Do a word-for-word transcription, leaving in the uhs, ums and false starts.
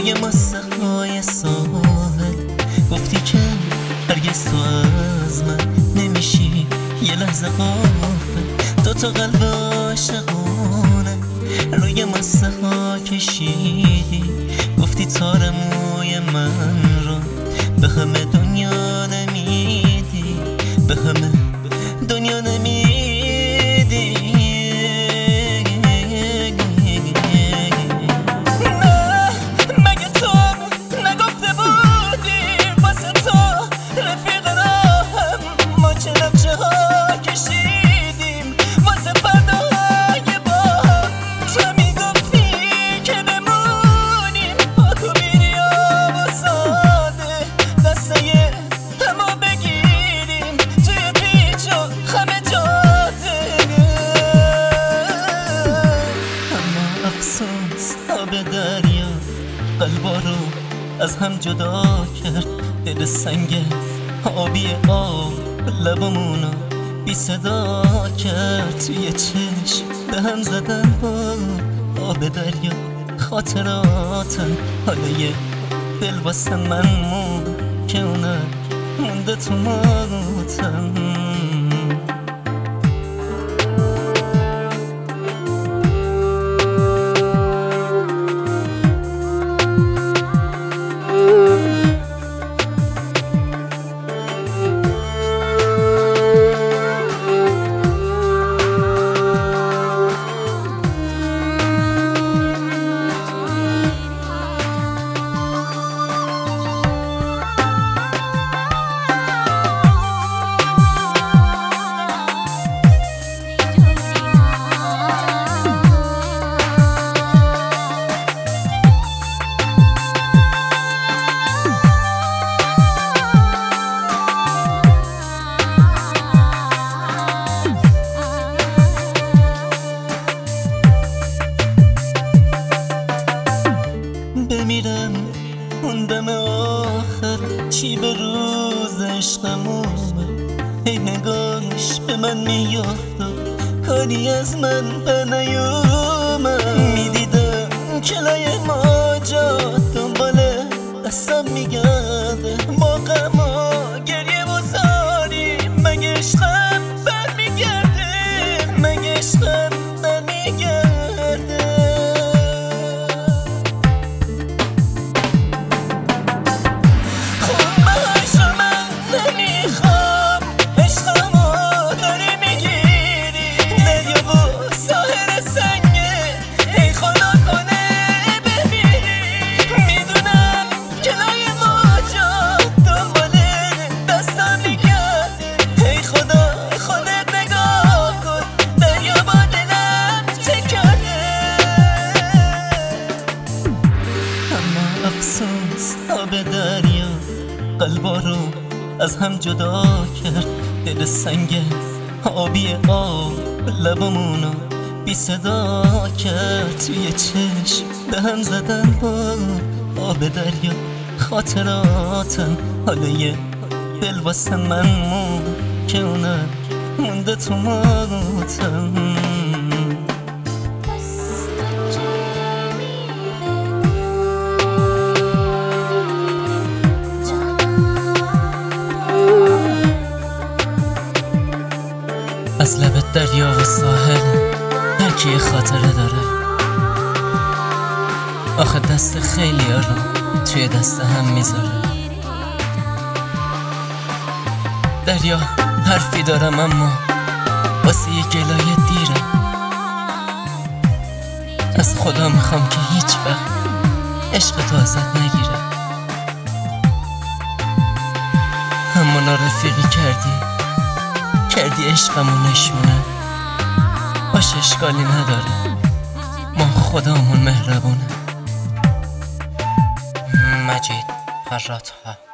روی ماسه های ساحل گفتی که هرگز تو از من نمیشی یه لحظه غافل. دو تا قلب عاشقونه روی ماسه ها کشیدی، گفتی تار موی من رو به همه دنیا نمیدی، به همه دنیا نمیدی. آب دریا قلبا رو از هم جدا کرد، دل سنگ آبی آب لبامونو بی صدا کرد. توی چشم به هم زدن با آب دریا خاطراتم، حالا یه دل واسه من مون که اونم مونده تو موتم. بمیرم اون دم آخر چی به روز عشقمونه، هی نگاهش به من میافت و کاری از من به نیومد. میدیدم کلای ماجا دنبال دستم میگرده، با غم و گریه و زاری مگه عشقم برمیگرده، مگه عشقم برمیگرده. افسوس آب دریا قلبا رو از هم جدا کرد، دل سنگ آبی آب لبامونو بی صدا کرد. توی چشم به هم زدن با آب دریا خاطراتم، حالا یه دل واسه من مون که اونم مونده تو موتم. از لب دریا و ساحل هر کی یه خاطره داره، آخه دست خیلی ها رو توی دست هم میذاره. دریا حرفی دارم اما واسه یه گلایه دیرم، از خدا میخوام که هیچ وقت عشق تو ازت نگیره. اما نارفیقی کردی کردی عشقمون نشونه، باشه اشکالی نداره، ما خدامون مهربونه. مجید فراتها.